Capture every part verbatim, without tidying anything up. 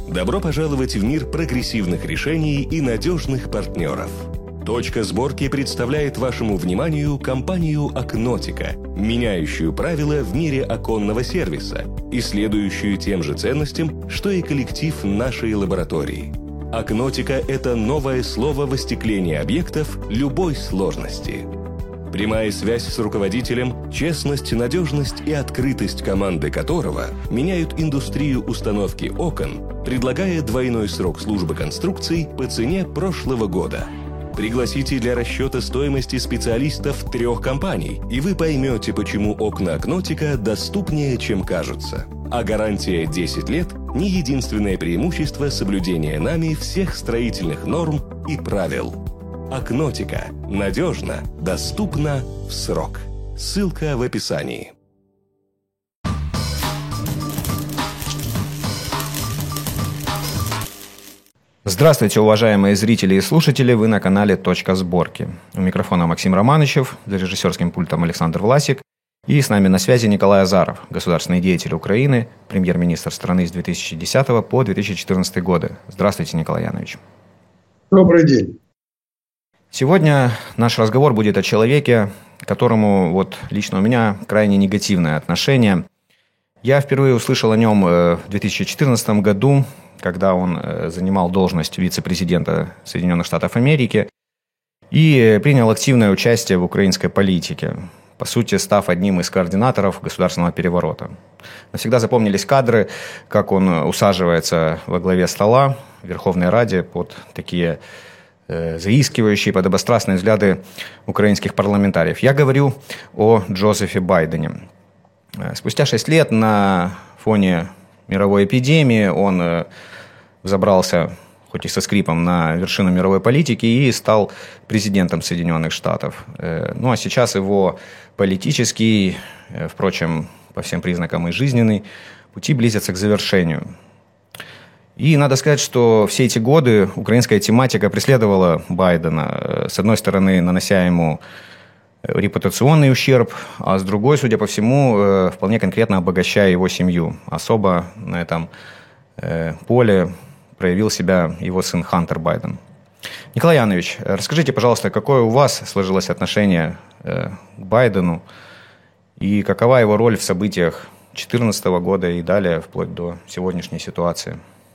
Добро пожаловать в мир прогрессивных решений и надежных партнеров. Точка сборки представляет вашему вниманию компанию «Акнотика», меняющую правила в мире оконного сервиса и следующую тем же ценностям, что и коллектив нашей лаборатории. «Акнотика» — это новое слово в остеклении объектов любой сложности. Прямая связь с руководителем, честность, надежность и открытость команды которого меняют индустрию установки окон, предлагая двойной срок службы конструкций по цене прошлого года. Пригласите для расчета стоимости специалистов трех компаний, и вы поймете, почему окна «Акнотика» доступнее, чем кажутся. А гарантия десять лет – не единственное преимущество соблюдения нами всех строительных норм и правил. «Акнотика» – надежно, доступно, в срок. Ссылка в описании. Здравствуйте, уважаемые зрители и слушатели, вы на канале «Точка сборки». У микрофона Максим Романычев, за режиссерским пультом Александр Власик, и с нами на связи Николай Азаров, государственный деятель Украины, премьер-министр страны с две тысячи десятого по две тысячи четырнадцатый годы. Здравствуйте, Николай Янович. Добрый день. Сегодня наш разговор будет о человеке, к которому вот лично у меня крайне негативное отношение. Я впервые услышал о нем в две тысячи четырнадцатом году, когда он занимал должность вице-президента Соединенных Штатов Америки и принял активное участие в украинской политике, по сути, став одним из координаторов государственного переворота. Навсегда запомнились кадры, как он усаживается во главе стола в Верховной Раде под такие э, заискивающие, подобострастные взгляды украинских парламентариев. Я говорю о Джозефе Байдене. Спустя шесть лет на фоне мировой эпидемии он э, взобрался, хоть и со скрипом, на вершину мировой политики и стал президентом Соединенных Штатов. Э, ну а сейчас его политический, э, впрочем, по всем признакам и жизненный, пути близятся к завершению. И надо сказать, что все эти годы украинская тематика преследовала Байдена, с одной стороны, нанося ему репутационный ущерб, а с другой, судя по всему, вполне конкретно обогащая его семью. Особо на этом поле проявил себя его сын Хантер Байден. Николай Янович, расскажите, пожалуйста, какое у вас сложилось отношение к Байдену и какова его роль в событиях две тысячи четырнадцатого года и далее, вплоть до сегодняшней ситуации?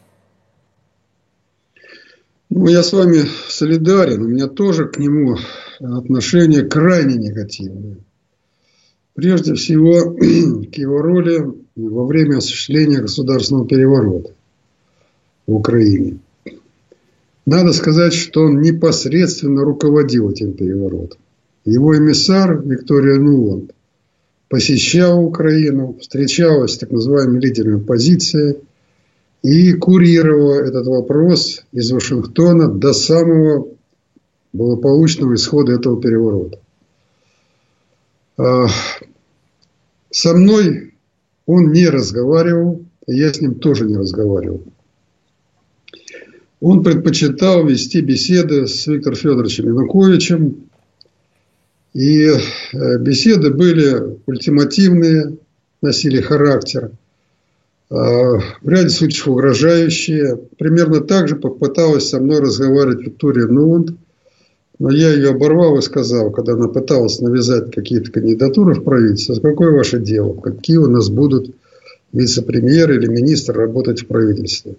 Ну, я с вами солидарен. У меня тоже к нему отношение крайне негативное. Прежде всего, к его роли во время осуществления государственного переворота в Украине. Надо сказать, что он непосредственно руководил этим переворотом. Его эмиссар Виктория Нуланд посещала Украину, встречалась с так называемыми лидерами оппозиции и курировала этот вопрос из Вашингтона до самого благополучного исхода этого переворота. Со мной он не разговаривал, и я с ним тоже не разговаривал. Он предпочитал вести беседы с Виктором Федоровичем Януковичем. И беседы были ультимативные, носили характер, в ряде случаев угрожающие. Примерно так же попыталась со мной разговаривать Виктория Нуланд. Но я ее оборвал и сказал, когда она пыталась навязать какие-то кандидатуры в правительство: какое ваше дело, какие у нас будут вице-премьер или министр работать в правительстве.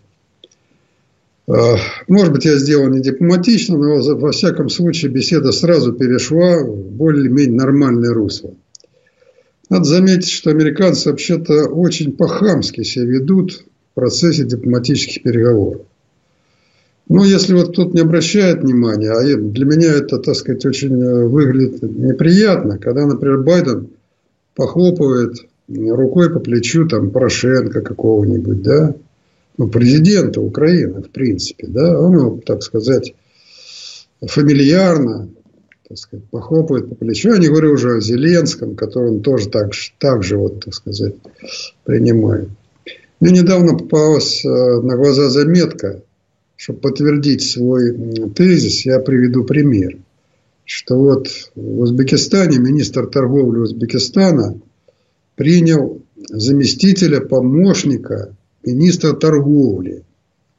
Может быть, я сделал не дипломатично, но во всяком случае беседа сразу перешла в более-менее нормальное русло. Надо заметить, что американцы вообще-то очень по-хамски себя ведут в процессе дипломатических переговоров. Но если вот кто-то не обращает внимания, а для меня это, так сказать, очень выглядит неприятно, когда, например, Байден похлопывает рукой по плечу там Порошенко какого-нибудь, да, ну, президента Украины, в принципе, да, он его, так сказать, фамильярно, так сказать, похлопывает по плечу. Я не говорю уже о Зеленском, который он тоже так, так же, вот, так сказать, принимает. Мне недавно попалась на глаза заметка, чтобы подтвердить свой тезис, я приведу пример. Что вот в Узбекистане министр торговли Узбекистана принял заместителя помощника министра торговли.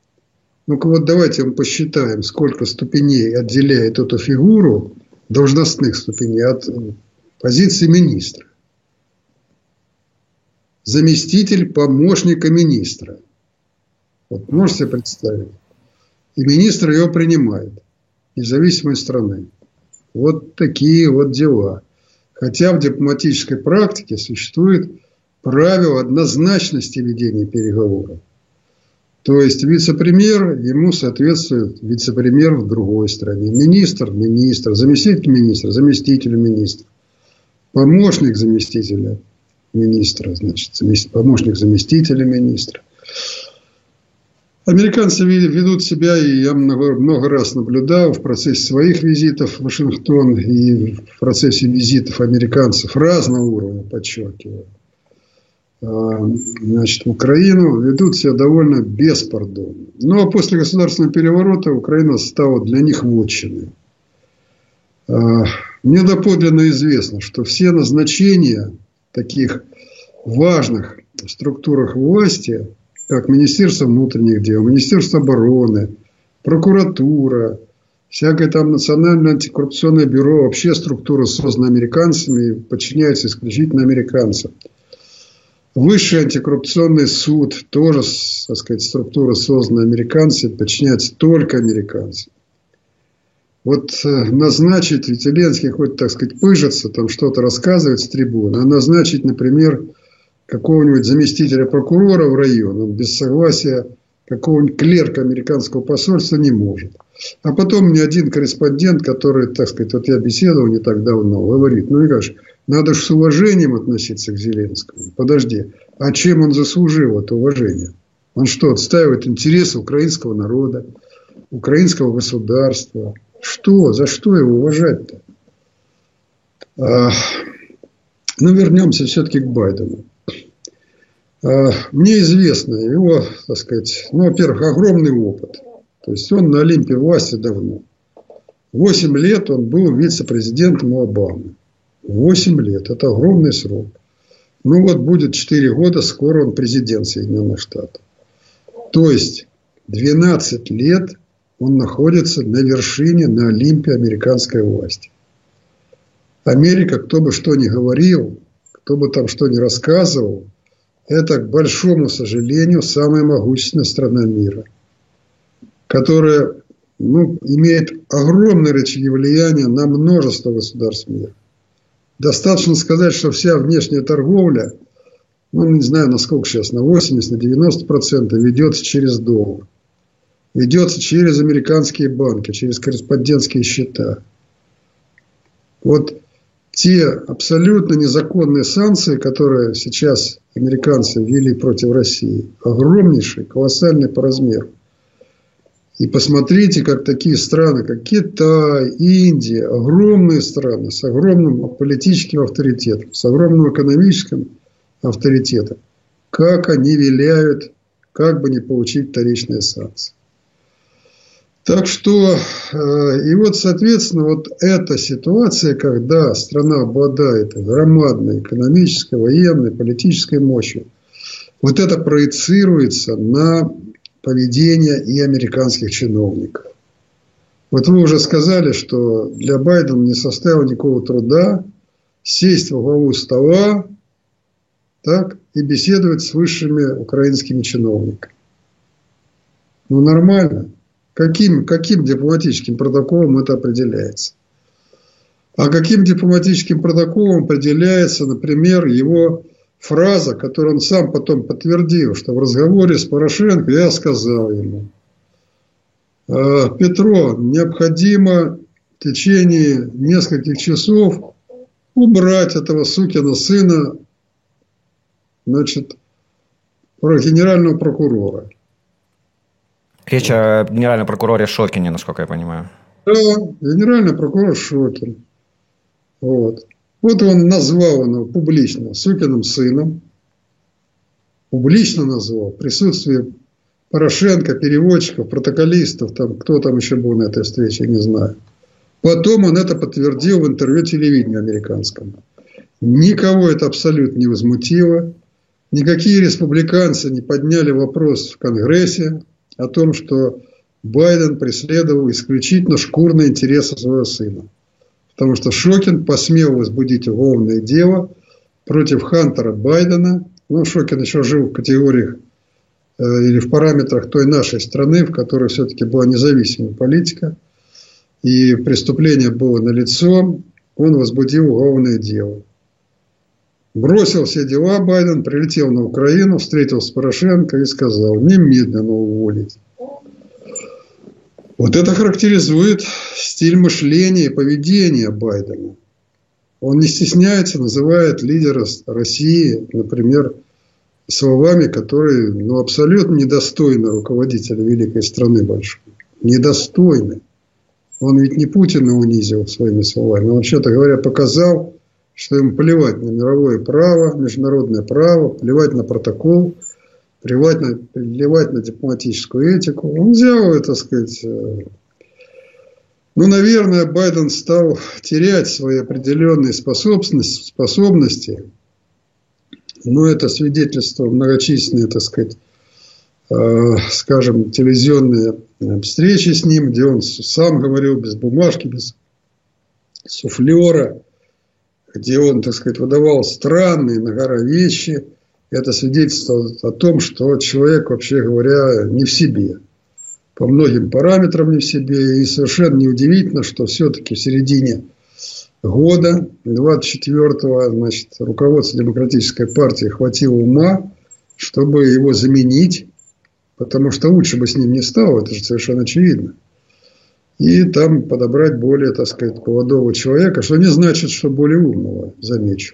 Ну-ка вот давайте мы посчитаем, сколько ступеней отделяет эту фигуру, должностных ступеней, от позиции министра. Заместитель помощника министра. Вот можете себе представить? И министр его принимает. Независимой страны. Вот такие вот дела. Хотя в дипломатической практике существует правило однозначности ведения переговоров. То есть вице-премьер, ему соответствует вице-премьер в другой стране. Министр, министр, заместитель министра, заместитель министра. Помощник заместителя министра, значит, помощник заместителя министра. Американцы ведут себя, и я много, много раз наблюдал в процессе своих визитов в Вашингтон и в процессе визитов американцев разного уровня, подчеркиваю, значит, в Украину, ведут себя довольно беспардонно. Но после государственного переворота Украина стала для них вотчиной. Мне доподлинно известно, что все назначения таких важных структурах власти, как Министерство внутренних дел, Министерство обороны, прокуратура, всякое там Национальное антикоррупционное бюро, вообще структура создана американцами и подчиняется исключительно американцам. Высший антикоррупционный суд, тоже, так сказать, структура создана американцами, подчиняется только американцам. Вот назначить, ведь Зеленский хоть, так сказать, пыжится, там что-то рассказывает с трибуны, а назначить, например, какого-нибудь заместителя прокурора в район, он без согласия какого-нибудь клерка американского посольства не может. А потом мне один корреспондент, который, так сказать, вот я беседовал не так давно, говорит, ну, Игорь, надо же с уважением относиться к Зеленскому. Подожди, а чем он заслужил это уважение? Он что, отстаивает интересы украинского народа, украинского государства? Что? За что его уважать-то? А, ну, вернемся все-таки к Байдену. А, мне известно его, так сказать, ну, во-первых, огромный опыт. То есть он на Олимпе власти давно. Восемь лет он был вице-президентом у Обамы. Восемь лет. Это огромный срок. Ну вот будет четыре года, скоро он президент Соединенных Штатов. То есть двенадцать лет он находится на вершине, на Олимпе американской власти. Америка, кто бы что ни говорил, кто бы там что ни рассказывал, это, к большому сожалению, самая могущественная страна мира, которая, ну, имеет огромные рычаги влияния на множество государств мира. Достаточно сказать, что вся внешняя торговля, ну, не знаю, насколько сейчас, на восемьдесят, на девяносто процентов ведется через доллар. Ведется через американские банки, через корреспондентские счета. Вот те абсолютно незаконные санкции, которые сейчас американцы ввели против России, огромнейшие, колоссальные по размеру. И посмотрите, как такие страны, как Китай, Индия, огромные страны с огромным политическим авторитетом, с огромным экономическим авторитетом, как они виляют, как бы не получить вторичные санкции. Так что, и вот, соответственно, вот эта ситуация, когда страна обладает громадной экономической, военной, политической мощью, вот это проецируется на поведение и американских чиновников. Вот вы уже сказали, что для Байдена не составило никакого труда сесть во главу стола, так, и беседовать с высшими украинскими чиновниками. Ну, нормально. Каким, каким дипломатическим протоколом это определяется? А каким дипломатическим протоколом определяется, например, его фраза, которую он сам потом подтвердил, что в разговоре с Порошенко я сказал ему: Петро, необходимо в течение нескольких часов убрать этого сукина сына, значит, генерального прокурора. Речь о генеральном прокуроре Шокине, насколько я понимаю. Да, генеральный прокурор Шокин. Вот. Вот он назвал его публично сукиным сыном. Публично назвал. В присутствии Порошенко, переводчиков, протоколистов, там, кто там еще был на этой встрече, не знаю. Потом он это подтвердил в интервью телевидению американскому. Никого это абсолютно не возмутило. Никакие республиканцы не подняли вопрос в Конгрессе о том, что Байден преследовал исключительно шкурные интересы своего сына. Потому что Шокин посмел возбудить уголовное дело против Хантера Байдена. Ну, Шокин еще жил в категориях э, или в параметрах той нашей страны, в которой все-таки была независимая политика. И преступление было налицо. Он возбудил уголовное дело. Бросил все дела Байден, прилетел на Украину, встретился с Порошенко и сказал: немедленно уволить. Вот это характеризует стиль мышления и поведения Байдена. Он не стесняется, называет лидера России, например, словами, которые ну, абсолютно недостойны руководителя великой страны большой. Недостойны. Он ведь не Путина унизил своими словами. Он, вообще-то говоря, показал, что ему плевать на мировое право, международное право, плевать на протокол, плевать на, плевать на дипломатическую этику. Он взял это, так сказать... Ну, наверное, Байден стал терять свои определенные способности, способности. Но это свидетельство многочисленные, так сказать, э, скажем, телевизионные встречи с ним, где он сам говорил без бумажки, без суфлера, где он, так сказать, выдавал странные на гора вещи. Это свидетельство о том, что человек, вообще говоря, не в себе. По многим параметрам не в себе. И совершенно неудивительно, что все-таки в середине года, двадцать четвёртого, значит, руководство Демократической партии хватило ума, чтобы его заменить, потому что лучше бы с ним не стало, это же совершенно очевидно. И там подобрать более, так сказать, молодого человека, что не значит, что более умного, замечу.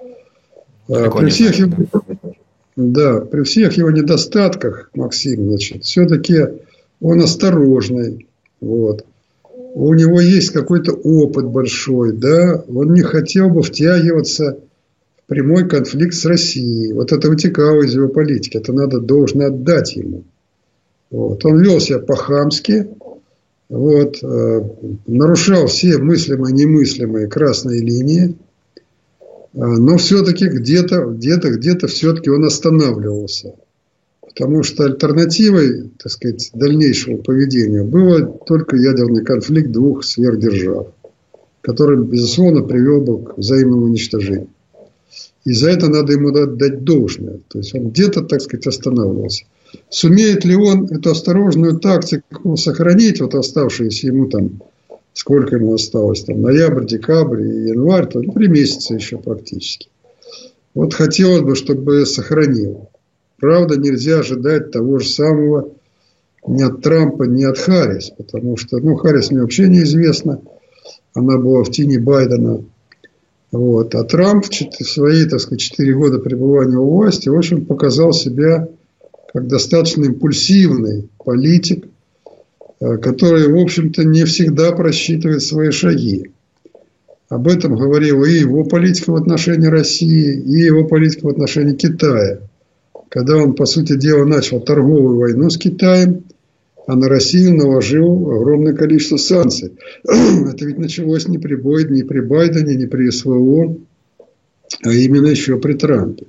А, при всех его, да, при всех его недостатках, Максим, значит, все-таки он осторожный, вот. У него есть какой-то опыт большой, да, он не хотел бы втягиваться в прямой конфликт с Россией. Вот это вытекало из его политики, это надо, должно отдать ему. Вот. Он вел себя по-хамски, вот, э, нарушал все мыслимые и немыслимые красные линии, э, но все-таки где-то, где-то, где-то все-таки он останавливался. Потому что альтернативой, так сказать, дальнейшего поведения было только ядерный конфликт двух сверхдержав, который, безусловно, привел бы к взаимному уничтожению. И за это надо ему дать должное. То есть он где-то, так сказать, останавливался. Сумеет ли он эту осторожную тактику сохранить, вот оставшиеся ему там, сколько ему осталось, там, ноябрь, декабрь и январь, то три месяца еще практически. Вот хотелось бы, чтобы сохранил. Правда, нельзя ожидать того же самого ни от Трампа, ни от Харрис. Потому что, ну, Харрис мне вообще неизвестно. Она была в тени Байдена. Вот. А Трамп в свои, так сказать, четыре года пребывания у власти, в общем, показал себя как достаточно импульсивный политик, который, в общем-то, не всегда просчитывает свои шаги. Об этом говорила и его политика в отношении России, и его политика в отношении Китая. Когда он, по сути дела, начал торговую войну с Китаем, а на Россию наложил огромное количество санкций. Это ведь началось не при Байдене, не при Байдене, не при СВО, а именно еще при Трампе.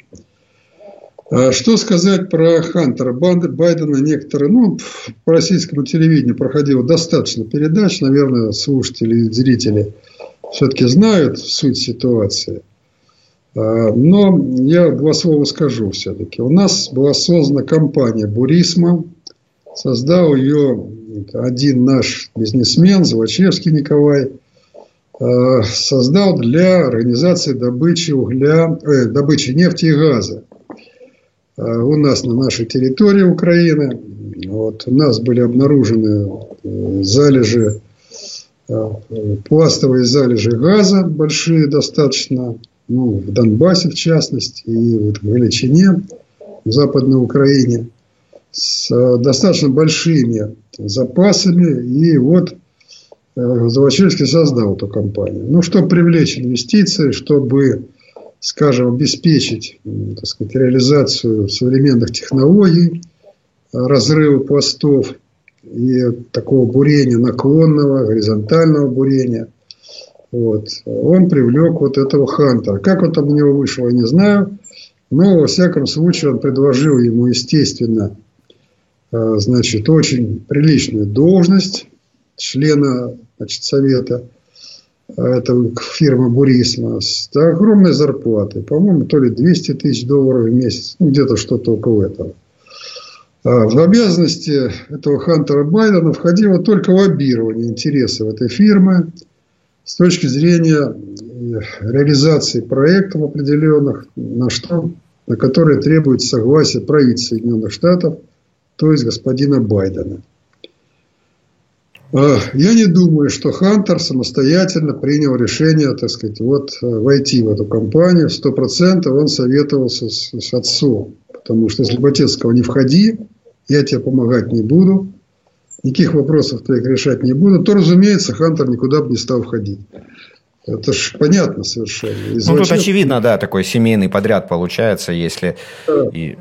А что сказать про Хантера Байдена? Некоторые, ну, по российскому телевидению проходило достаточно передач, наверное, слушатели и зрители все-таки знают суть ситуации. Но я два слова скажу все-таки. У нас была создана компания «Бурисма». Создал ее один наш бизнесмен, Золочевский Николай. Создал для организации добычи угля, э, добычи нефти и газа. У нас на нашей территории Украины. Вот, у нас были обнаружены залежи, пластовые залежи газа, большие достаточно. Ну, в Донбассе, в частности, и вот в Галичине, в Западной Украине, с достаточно большими запасами. И вот Золочевский создал эту компанию. Ну, чтобы привлечь инвестиции, чтобы, скажем, обеспечить, так сказать, реализацию современных технологий, разрыва пластов и такого бурения наклонного, горизонтального бурения. Вот. Он привлек вот этого Хантера. Как он там у него вышел, я не знаю. Но, во всяком случае, он предложил ему, естественно, значит, очень приличную должность члена, значит, совета этого фирмы Бурисма с огромной зарплатой. По-моему, то ли двести тысяч долларов в месяц. Ну, где-то что-то около этого. В обязанности этого Хантера Байдена входило только лоббирование интересов этой фирмы с точки зрения реализации проектов определенных, на что, на которые требуется согласие правительства Соединенных Штатов, то есть господина Байдена. Я не думаю, что Хантер самостоятельно принял решение, так сказать, вот войти в эту компанию. Сто процентов он советовался с, с отцом. Потому что если бы отец сказал: не входи, я тебе помогать не буду, никаких вопросов твоих решать не буду, то, разумеется, Хантер никуда бы не стал входить. Это ж понятно совершенно. Из ну, тут очевидно, да, такой семейный подряд получается, если... Да. И...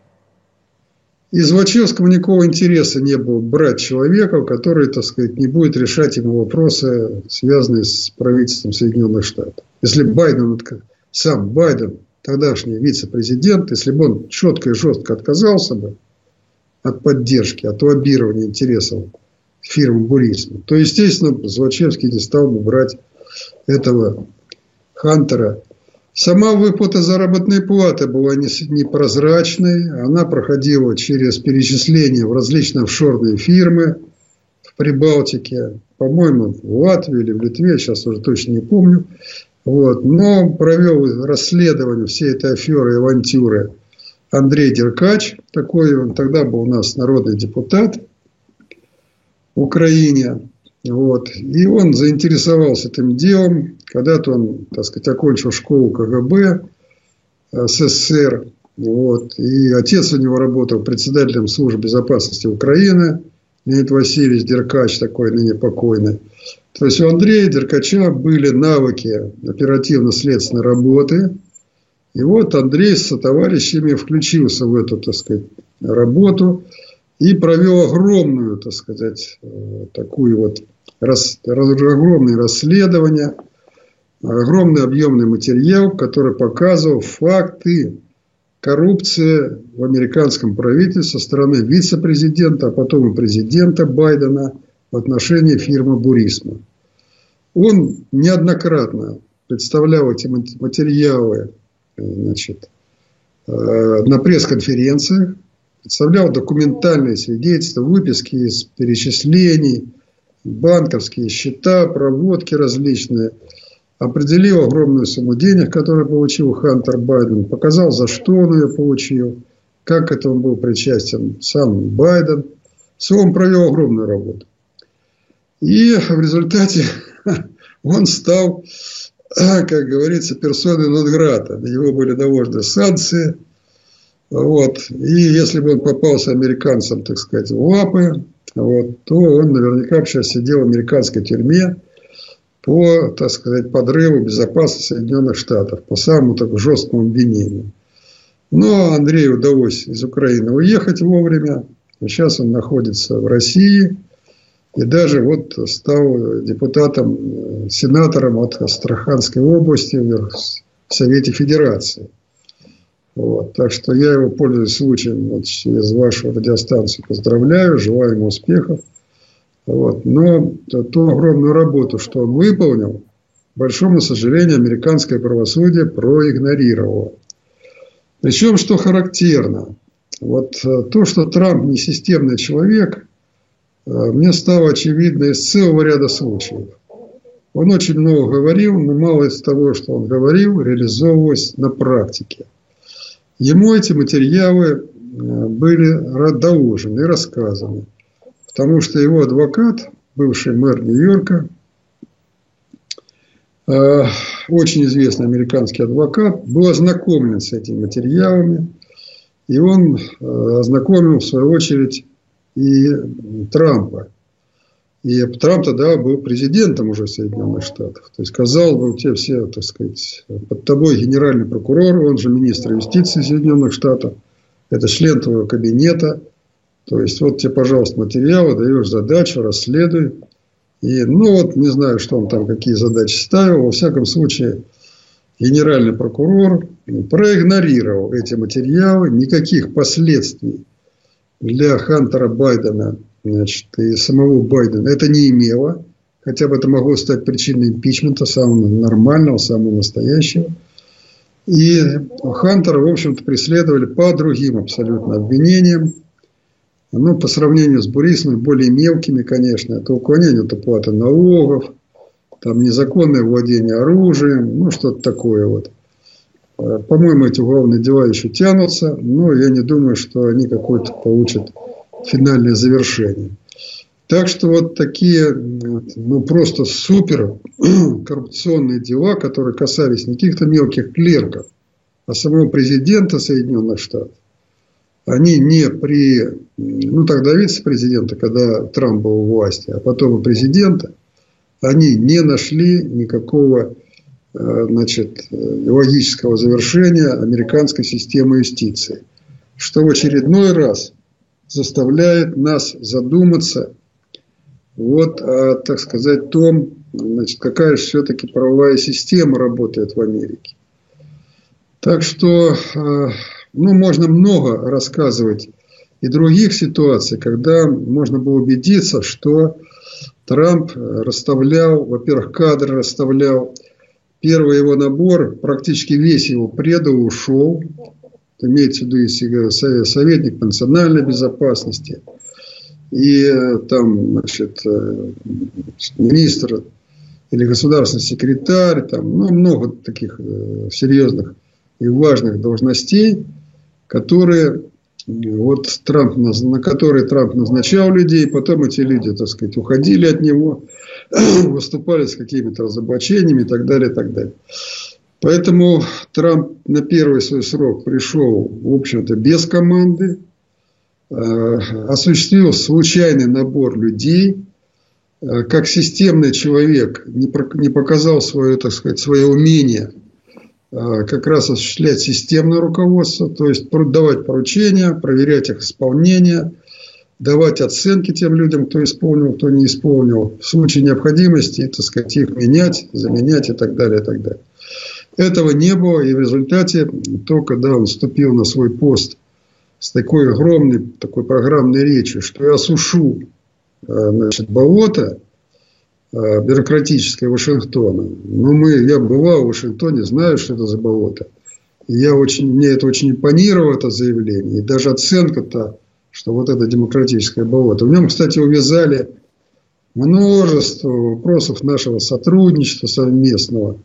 Из Вачевского никакого интереса не было брать человека, который, так сказать, не будет решать ему вопросы, связанные с правительством Соединенных Штатов. Если Байден, сам Байден, тогдашний вице-президент, если бы он четко и жестко отказался бы от поддержки, от лоббирования интересов фирмы Бурисма, то, естественно, Звачевский не стал бы брать этого Хантера. Сама выплата заработной платы была непрозрачной. Она проходила через перечисления в различные офшорные фирмы в Прибалтике. По-моему, в Латвии или в Литве, сейчас уже точно не помню. Вот. Но провел расследование всей этой аферы и авантюры Андрей Деркач. Такой он тогда был у нас народный депутат в Украине. Вот. И он заинтересовался этим делом. Когда-то он, так сказать, окончил школу КГБ СССР. Вот. И отец у него работал председателем службы безопасности Украины. Леонид Васильевич Деркач, такой ныне покойный. То есть у Андрея Деркача были навыки оперативно-следственной работы. И вот Андрей с товарищами включился в эту, так сказать, работу. И провел огромную, так сказать, такую вот рас, огромное расследование, огромный объемный материал, который показывал факты коррупции в американском правительстве со стороны вице-президента, а потом и президента Байдена в отношении фирмы Бурисма. Он неоднократно представлял эти материалы, значит, на пресс-конференциях. Представлял документальные свидетельства, выписки из перечислений, банковские счета, проводки различные. Определил огромную сумму денег, которую получил Хантер Байден. Показал, за что он ее получил, как к этому был причастен сам Байден. Словом, провел огромную работу. И в результате он стал, как говорится, персоной нон-грата. На него были наложены санкции. Вот. И если бы он попался американцам, так сказать, в лапы, вот, то он наверняка сейчас сидел в американской тюрьме по, так сказать, подрыву безопасности Соединенных Штатов, по самому так жесткому обвинению. Но Андрею удалось из Украины уехать вовремя. Сейчас он находится в России. И даже вот стал депутатом, сенатором от Астраханской области в Совете Федерации. Вот. Так что я его, пользуясь случаем, вот, через вашу радиостанцию поздравляю, желаю ему успехов. Вот. Но ту огромную работу, что он выполнил, к большому сожалению, американское правосудие проигнорировало. Причем, что характерно, вот то, что Трамп не системный человек, мне стало очевидно из целого ряда случаев. Он очень много говорил, но мало из того, что он говорил, реализовывалось на практике. Ему эти материалы были доложены и рассказаны. Потому что его адвокат, бывший мэр Нью-Йорка, очень известный американский адвокат, был ознакомлен с этими материалами. И он ознакомил, в свою очередь, и Трампа. И Трамп тогда был президентом уже Соединенных Штатов. То есть, казалось бы, у тебя все, так сказать, под тобой генеральный прокурор, он же министр юстиции Соединенных Штатов. Это член твоего кабинета. То есть, вот тебе, пожалуйста, материалы, даешь задачу, расследуй. И, ну, вот, не знаю, что он там, какие задачи ставил. Во всяком случае, генеральный прокурор проигнорировал эти материалы. Никаких последствий для Хантера Байдена, значит, и самого Байдена это не имело. Хотя бы это могло стать причиной импичмента, самого нормального, самого настоящего. И Хантера, в общем-то, преследовали по другим абсолютно обвинениям. Ну, по сравнению с Бурисовым, более мелкими, конечно. Это уклонение от уплаты налогов, там незаконное владение оружием, ну, что-то такое вот. По-моему, эти уголовные дела еще тянутся, но я не думаю, что они какое-то получат финальное завершение. Так что вот такие, ну, просто супер коррупционные дела, которые касались не каких-то мелких клерков, а самого президента Соединенных Штатов, они не при, ну, тогда вице-президента, когда Трамп был у власти, а потом и президента, они не нашли никакого, значит, логического завершения американской системы юстиции, что в очередной раз заставляет нас задуматься вот, а, так сказать, том, значит, какая же все-таки правовая система работает в Америке. Так что, ну, можно много рассказывать и других ситуаций, когда можно было убедиться, что Трамп расставлял, во-первых, кадры расставлял. Первый его набор, практически весь его предал, ушел. Имеется в виду и советник по национальной безопасности, и там, значит, министр или государственный секретарь, там, ну, много таких серьезных и важных должностей, которые, вот, Трамп, на которые Трамп назначал людей, потом эти люди, так сказать, уходили от него, выступали с какими-то разоблачениями и так далее, и так далее. Поэтому Трамп на первый свой срок пришел, в общем-то, без команды, осуществил случайный набор людей, как системный человек не показал свое, так сказать, свое умение как раз осуществлять системное руководство, то есть давать поручения, проверять их исполнение, давать оценки тем людям, кто исполнил, кто не исполнил, в случае необходимости, так сказать, их менять, заменять и так далее, и так далее. Этого не было, и в результате, только когда он вступил на свой пост с такой огромной, такой программной речью, что я осушу, значит, болото бюрократическое Вашингтона. Ну, мы, я бывал в Вашингтоне, знаю, что это за болото. И я очень, мне это очень импонировало, это заявление. И даже оценка-то, что вот это демократическое болото. В нем, кстати, увязали множество вопросов нашего сотрудничества совместного.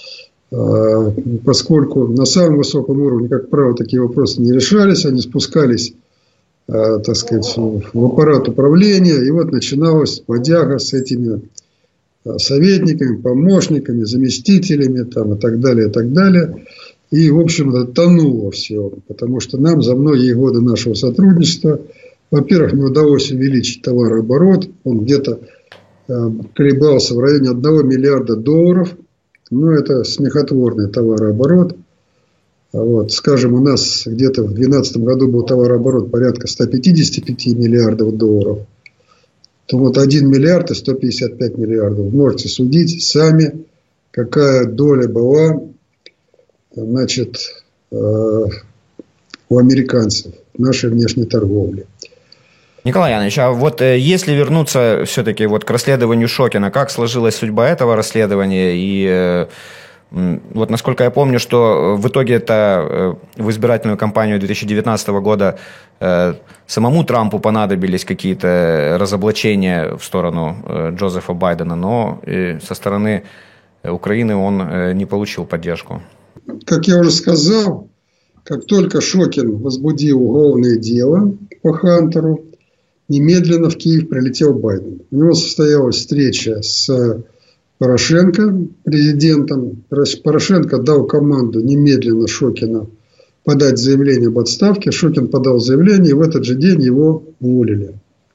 Поскольку на самом высоком уровне, как правило, такие вопросы не решались, они спускались, так сказать, в аппарат управления, и вот начиналась бодяга с этими советниками, помощниками, заместителями там, и так далее, и так далее. И, в общем-то, тонуло все, потому что нам за многие годы нашего сотрудничества, во-первых, не удалось увеличить товарооборот, он где-то колебался в районе одного миллиарда долларов. Ну, это смехотворный товарооборот. Вот, скажем, у нас где-то в две тысячи двенадцатом году был товарооборот порядка ста пятидесяти пяти миллиардов долларов. То вот один миллиард и сто пятьдесят пять миллиардов. Можете судить сами, какая доля была, значит, у американцев в нашей внешней торговле. Николай Янович, а вот если вернуться все-таки вот к расследованию Шокина, как сложилась судьба этого расследования? И вот насколько я помню, что в итоге это в избирательную кампанию две тысячи девятнадцатого года самому Трампу понадобились какие-то разоблачения в сторону Джозефа Байдена, но со стороны Украины он не получил поддержку. Как я уже сказал, как только Шокин возбудил уголовное дело по Хантеру, немедленно в Киев прилетел Байден. У него состоялась встреча с Порошенко, президентом. Порошенко дал команду немедленно Шокину подать заявление об отставке. Шокин подал заявление, и в этот же день его уволили.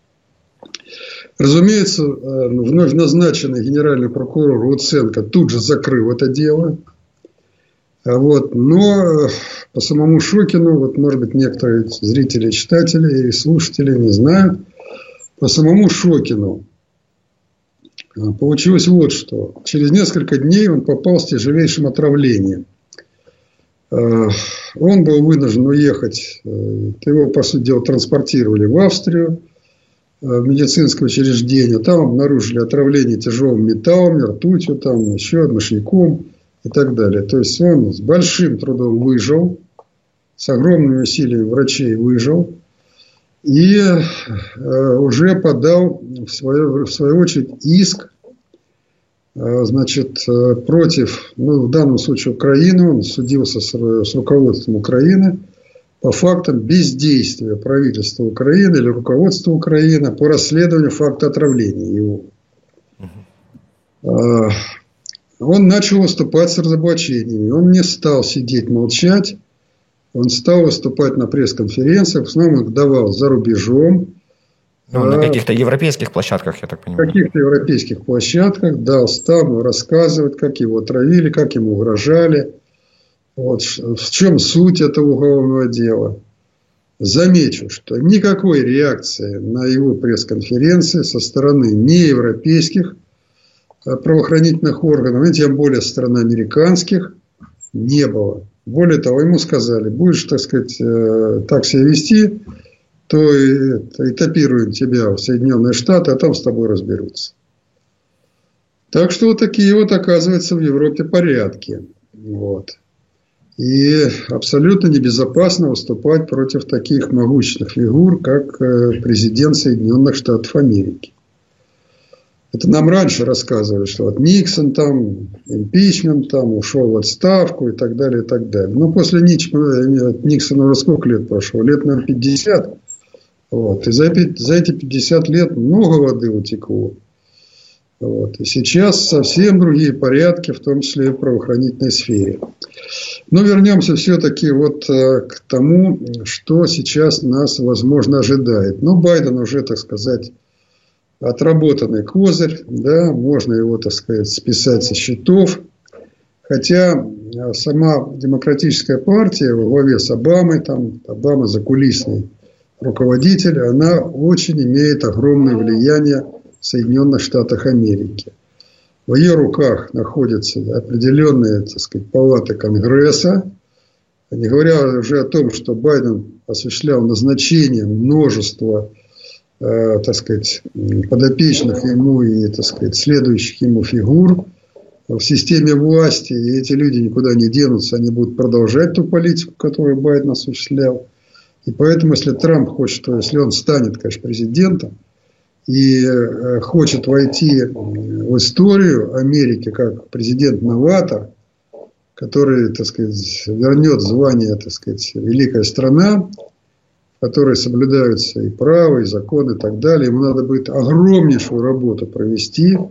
Разумеется, вновь назначенный генеральный прокурор Луценко тут же закрыл это дело. Вот. Но по самому Шокину, вот, может быть, некоторые зрители, читатели и слушатели не знают, по самому Шокину получилось вот что. Через несколько дней он попал с тяжелейшим отравлением. Он был вынужден уехать, его, по сути дела, транспортировали в Австрию, в медицинское учреждение. Там обнаружили отравление тяжелыми металлами, ртутью, там еще мышьяком и так далее. То есть он с большим трудом выжил, с огромными усилиями врачей выжил. И уже подал, в свою, в свою очередь, иск, значит, против, ну, в данном случае Украины. Он судился с, с руководством Украины по фактам бездействия правительства Украины или руководства Украины по расследованию факта отравления его. Uh-huh. Он начал выступать с разоблачениями. Он не стал сидеть молчать. Он стал выступать на пресс-конференциях. В основном их давал за рубежом. Ну, на каких-то европейских площадках, я так понимаю. На каких-то европейских площадках, да, стал рассказывать, как его отравили, как ему угрожали. Вот в чем суть этого уголовного дела. Замечу, что никакой реакции на его пресс-конференции со стороны неевропейских правоохранительных органов, и тем более со стороны американских, не было. Более того, ему сказали: будешь, так сказать, так себя вести, то этапируем тебя в Соединенные Штаты, а там с тобой разберутся. Так что вот такие вот, оказывается, в Европе порядки. Вот. И абсолютно небезопасно выступать против таких могущественных фигур, как президент Соединенных Штатов Америки. Это нам раньше рассказывали, что вот Никсон там, импичмент там, ушел в отставку и так далее, и так далее. Но после Никсона, Никсона уже сколько лет прошло? Лет, наверное, пятьдесят. Вот. И за, за эти пятьдесят лет много воды утекло. Вот. И сейчас совсем другие порядки, в том числе и в правоохранительной сфере. Но вернемся все-таки вот к тому, что сейчас нас, возможно, ожидает. Ну, Байден уже, так сказать, отработанный козырь, да, можно его, так сказать, списать со счетов. Хотя сама демократическая партия во главе с Обамой, там, Обама закулисный руководитель, она очень имеет огромное влияние в Соединенных Штатах Америки. В ее руках находятся определенные, так сказать, палаты Конгресса. Не говоря уже о том, что Байден осуществлял назначение множества, э, так сказать, подопечных ему и, так сказать, следующих ему фигур в системе власти. И эти люди никуда не денутся, они будут продолжать ту политику, которую Байден осуществлял. И поэтому, если Трамп хочет, то если он станет, конечно, президентом, и хочет войти в историю Америки как президент-новатор, который, так сказать, вернет звание, так сказать, великая страна, в которой соблюдаются и право, и законы, и так далее. Ему надо будет огромнейшую работу провести,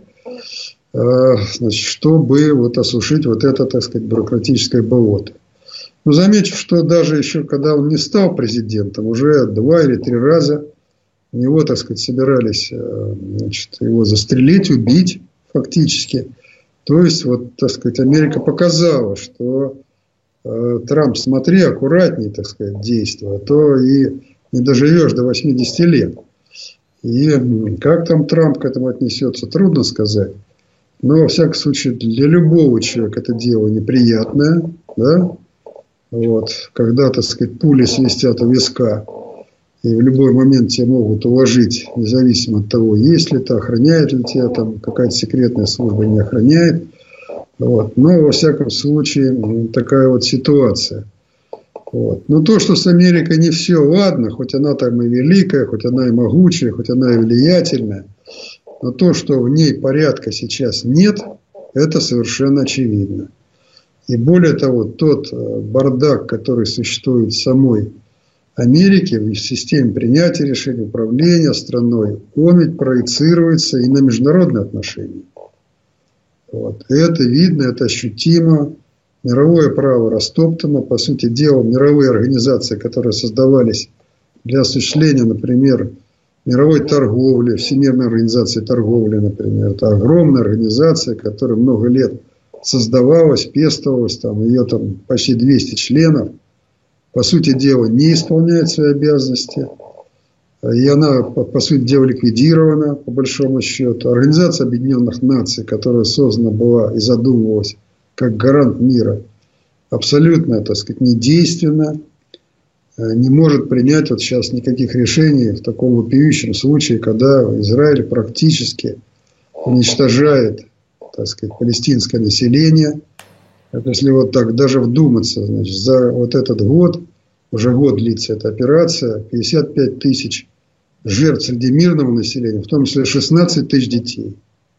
значит, чтобы вот осушить вот это, так сказать, бюрократическое болото. Но замечу, что даже еще когда он не стал президентом, уже два или три раза у него, так сказать, собирались, значит, его застрелить, убить фактически. То есть, вот, так сказать, Америка показала, что э, Трамп, смотри, аккуратней, так сказать, действуй, а то и не доживешь до восьмидесяти лет. И как там Трамп к этому отнесется, трудно сказать. Но, во всяком случае, для любого человека это дело неприятное, да? Вот, когда, так сказать, пули свистят у виска, и в любой момент тебя могут уложить, независимо от того, есть ли это, охраняет ли тебя там какая-то секретная служба, не охраняет. Вот. Но, во всяком случае, такая вот ситуация. Вот. Но то, что с Америкой не все ладно, хоть она там и великая, хоть она и могучая, хоть она и влиятельная, но то, что в ней порядка сейчас нет, это совершенно очевидно. И более того, тот бардак, который существует в самой Америке, в системе принятия решений, управления страной, он ведь проецируется и на международные отношения. Вот. И это видно, это ощутимо. Мировое право растоптано. По сути дела, мировые организации, которые создавались для осуществления, например, мировой торговли, Всемирной организации торговли, например, это огромная организация, которая много лет создавалась, пестовалась, там, ее там почти двести членов, по сути дела, не исполняет свои обязанности. И она, по, по сути дела, ликвидирована, по большому счету. Организация Объединенных Наций, которая создана была и задумывалась как гарант мира, абсолютно, так сказать, недейственно, не может принять вот сейчас никаких решений в таком вопиющем случае, когда Израиль практически уничтожает, так сказать, палестинское население. Это если вот так даже вдуматься, значит, за вот этот год, уже год длится эта операция, пятьдесят пять тысяч жертв среди мирного населения, в том числе шестнадцать тысяч детей.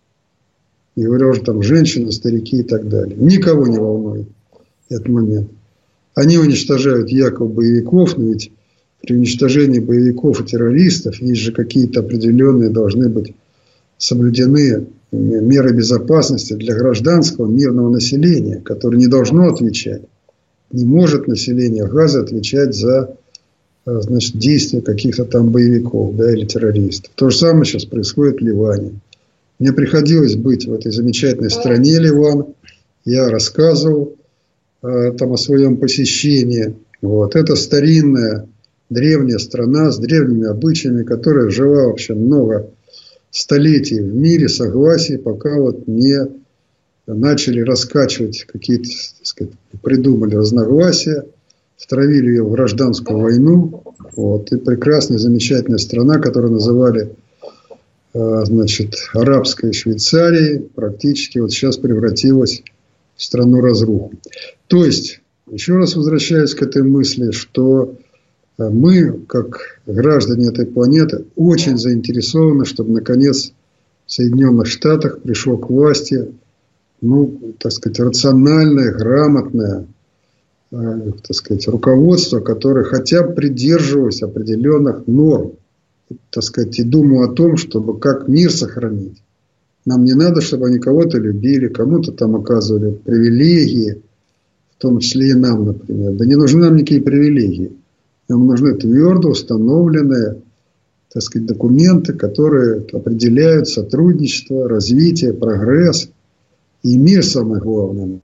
И говорю уже там женщины, старики и так далее. Никого не волнует этот момент. Они уничтожают якобы боевиков, но ведь при уничтожении боевиков и террористов есть же какие-то определенные, должны быть соблюдены меры безопасности для гражданского мирного населения, которое не должно отвечать. Не может население Газы отвечать за, значит, действия каких-то там боевиков, да, или террористов. То же самое сейчас происходит в Ливане. Мне приходилось быть в этой замечательной стране Ливан. Я рассказывал э, там о своем посещении. Вот. Это старинная, древняя страна с древними обычаями, которая жила вообще много столетий в мире, согласии, пока вот не начали раскачивать какие-то, так сказать, придумали разногласия, втравили ее в гражданскую войну. Вот. И прекрасная, замечательная страна, которую называли, значит, арабской Швейцарией, практически вот сейчас превратилась в страну разрухи. То есть, еще раз возвращаясь к этой мысли, что мы, как граждане этой планеты, очень заинтересованы, чтобы, наконец, в Соединенных Штатах пришло к власти, ну, так сказать, рациональное, грамотное, э, так сказать, руководство, которое хотя бы придерживалось определенных норм, так сказать, и думало о том, чтобы как мир сохранить. Нам не надо, чтобы они кого-то любили, кому-то там оказывали привилегии, в том числе и нам, например. Да не нужны нам никакие привилегии. Нам нужны твердо установленные, так сказать, документы, которые определяют сотрудничество, развитие, прогресс и мир, самое главное.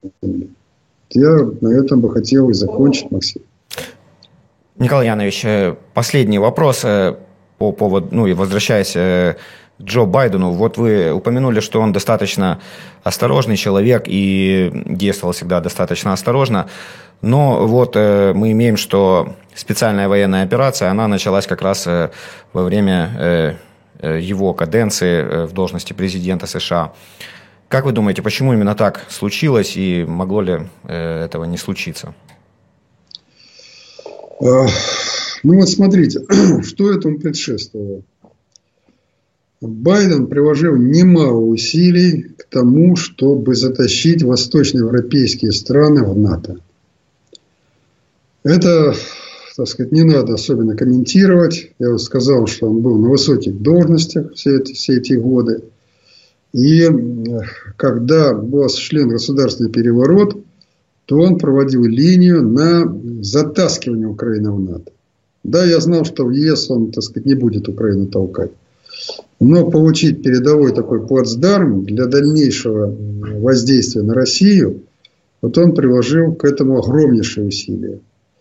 Я на этом бы хотел и закончить, Максим. Николай Янович, последний вопрос по поводу, ну и возвращаясь к Джо Байдену. Вот вы упомянули, что он достаточно осторожный человек и действовал всегда достаточно осторожно. Но вот э, мы имеем, что специальная военная операция, она началась как раз э, во время э, его каденции э, в должности президента США. Как вы думаете, почему именно так случилось и могло ли э, этого не случиться? Ну вот смотрите, что этому предшествовало. Байден приложил немало усилий к тому, чтобы затащить восточноевропейские страны в НАТО. Это, так сказать, не надо особенно комментировать. Я уже сказал, что он был на высоких должностях все эти, все эти годы. И когда был осуществлен государственный переворот, то он проводил линию на затаскивание Украины в НАТО. Да, я знал, что в ЕС он, так сказать, не будет Украину толкать. Но получить передовой такой плацдарм для дальнейшего воздействия на Россию, вот он приложил к этому огромнейшие усилия.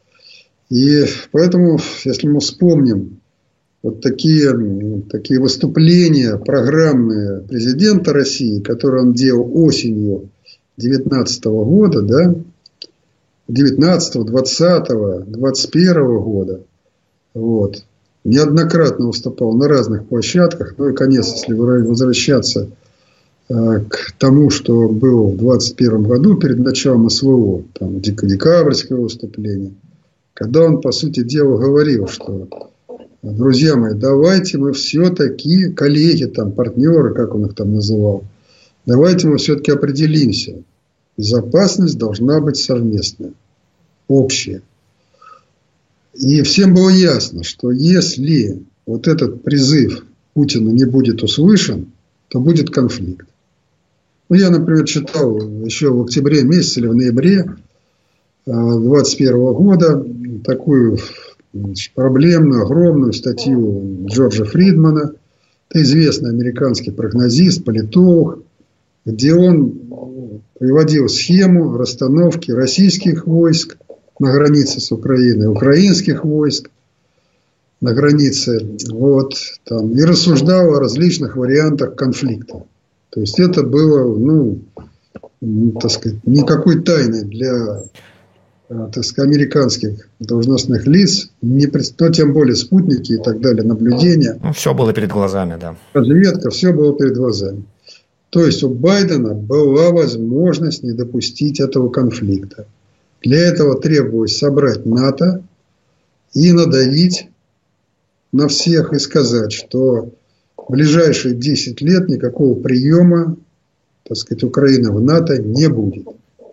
И поэтому, если мы вспомним вот такие, такие выступления программные президента России, которые он делал осенью две тысячи девятнадцатого года, да, девятнадцатого, двадцатого, двадцать первого года, вот, неоднократно выступал на разных площадках. Ну и, конец, если возвращаться э, к тому, что было в двадцать первом году перед началом СВО, там декабрьское выступление, когда он, по сути дела, говорил, что, друзья мои, давайте мы все-таки, коллеги, там, партнеры, как он их там называл, давайте мы все-таки определимся. Безопасность должна быть совместная, общая. И всем было ясно, что если вот этот призыв Путина не будет услышан, то будет конфликт. Ну, я, например, читал еще в октябре месяце или в ноябре двадцать первого года такую, значит, проблемную, огромную статью Джорджа Фридмана. Это известный американский прогнозист, политолог, где он приводил схему расстановки российских войск на границе с Украиной, украинских войск на границе, вот, там, и рассуждал о различных вариантах конфликта. То есть это было, ну, так сказать, никакой тайны для так сказать, американских должностных лиц, не, ну, тем более спутники и так далее, наблюдения. Ну, все было перед глазами, да. Разведка, все было перед глазами. То есть у Байдена была возможность не допустить этого конфликта. Для этого требовалось собрать НАТО и надавить на всех и сказать, что в ближайшие десять лет никакого приема, так сказать, Украины в НАТО не будет.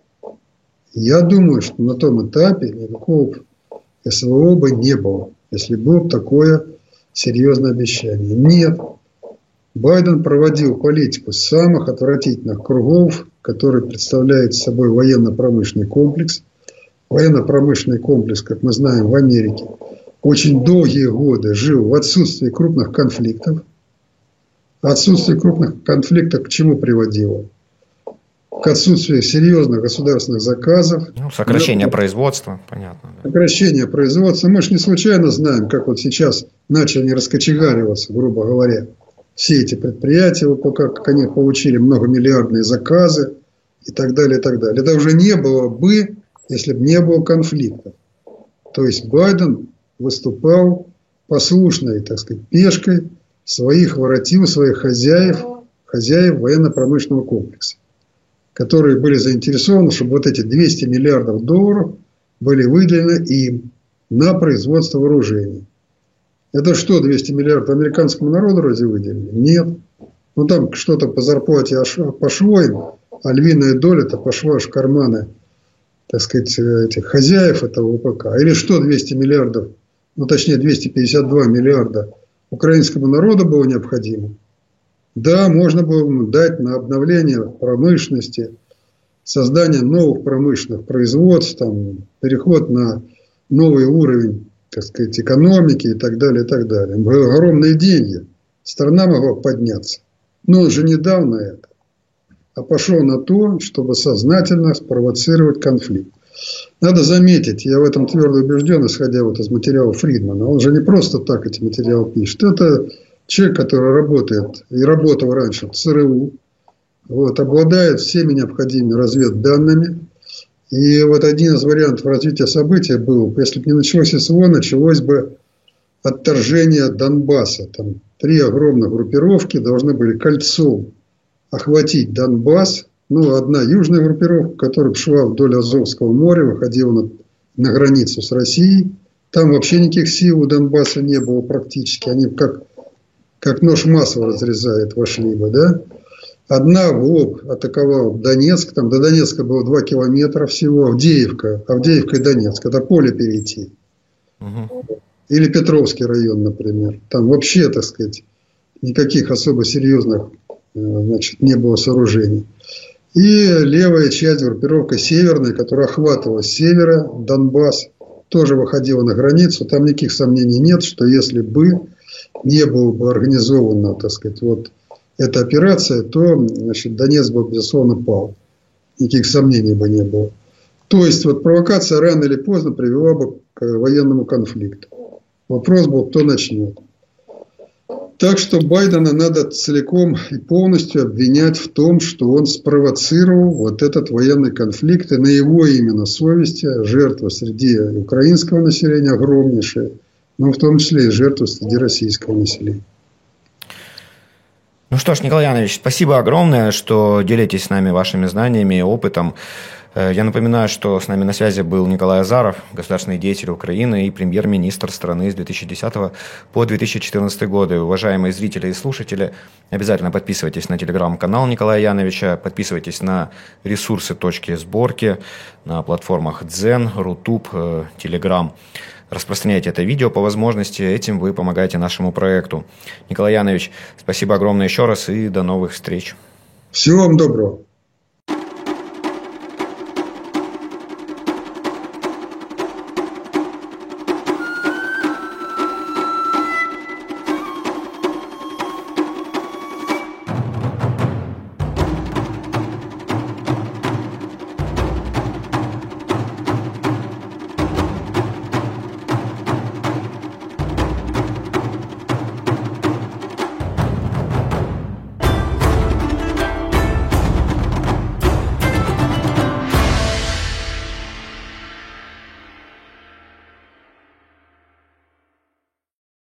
Я думаю, что на том этапе никакого СВО бы не было, если было бы такое серьезное обещание. Нет. Байден проводил политику самых отвратительных кругов, который представляет собой военно-промышленный комплекс. Военно-промышленный комплекс, как мы знаем, в Америке очень долгие годы жил в отсутствии крупных конфликтов. Отсутствие крупных конфликтов к чему приводило? К отсутствию серьезных государственных заказов. Ну, сокращение производства, понятно. Да. Сокращение производства. Мы же не случайно знаем, как вот сейчас начали раскочегариваться, грубо говоря, все эти предприятия, как они получили многомиллиардные заказы и так далее, и так далее. Это уже не было бы, если бы не было конфликтов. То есть Байден выступал послушной, так сказать, пешкой своих воротил, своих хозяев, хозяев военно-промышленного комплекса, которые были заинтересованы, чтобы вот эти двести миллиардов долларов были выделены им на производство вооружений. Это что, двести миллиардов американскому народу разве выделили? Нет. Ну там что-то по зарплате пошло им, а львиная доля-то пошла в карманы, так сказать, этих хозяев этого ВПК. Или что, двести миллиардов, ну точнее двести пятьдесят два миллиарда украинскому народу было необходимо? Да, можно было дать на обновление промышленности, создание новых промышленных производств, там, переход на новый уровень, так сказать, экономики и так далее, и так далее. Были огромные деньги. Страна могла подняться. Но он же не дал на это, а пошел на то, чтобы сознательно спровоцировать конфликт. Надо заметить, я в этом твердо убежден, исходя вот из материала Фридмана, он же не просто так эти материалы пишет. Это человек, который работает и работал раньше в ЦРУ, вот, обладает всеми необходимыми разведданными. И вот один из вариантов развития событий был, если бы не началось СВО, началось бы отторжение Донбасса. Там три огромных группировки должны были кольцом охватить Донбасс. Ну, одна южная группировка, которая шла вдоль Азовского моря, выходила на, на границу с Россией. Там вообще никаких сил у Донбасса не было практически. Они как, как нож масло разрезает, вошли бы, да. Одна в лоб атаковала Донецк, там до Донецка было два километра всего, Авдеевка, Авдеевка и Донецк, это поле перейти. Угу. Или Петровский район, например. Там вообще, так сказать, никаких особо серьезных, значит, не было сооружений. И левая часть, группировка северная, которая охватывала с севера Донбасс, тоже выходила на границу. Там никаких сомнений нет, что если бы не было бы организовано, так сказать, вот эта операция, то, значит, Донецк бы, безусловно, пал. Никаких сомнений бы не было. То есть, вот провокация рано или поздно привела бы к военному конфликту. Вопрос был, кто начнет. Так что Байдена надо целиком и полностью обвинять в том, что он спровоцировал вот этот военный конфликт. И на его именно совести жертвы среди украинского населения огромнейшие, но в том числе и жертвы среди российского населения. Ну что ж, Николай Янович, спасибо огромное, что делитесь с нами вашими знаниями и опытом. Я напоминаю, что с нами на связи был Николай Азаров, государственный деятель Украины и премьер-министр страны с две тысячи десятого по две тысячи четырнадцатый годы. Уважаемые зрители и слушатели, обязательно подписывайтесь на телеграм-канал Николая Яновича, подписывайтесь на ресурсы «Точки сборки», на платформах Дзен, Рутуб, Телеграм. Распространяйте это видео по возможности, этим вы помогаете нашему проекту. Николай Янович, спасибо огромное еще раз и до новых встреч. Всего вам доброго.